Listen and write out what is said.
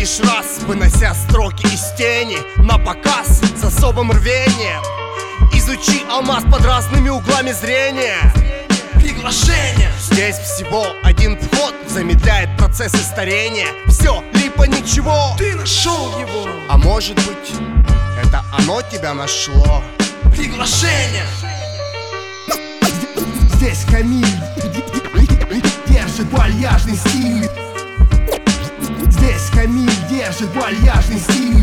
лишь раз, вынося строки из тени на показ с особым рвением. Изучи алмаз под разными углами зрения. Приглашение. Здесь всего один вход, замедляет процессы старения. Все, либо ничего. Ты нашел его. А может быть, это оно тебя нашло. Приглашение. Здесь Камиль держит вальяжный стиль. Здесь Камиль держит вальяжный стиль.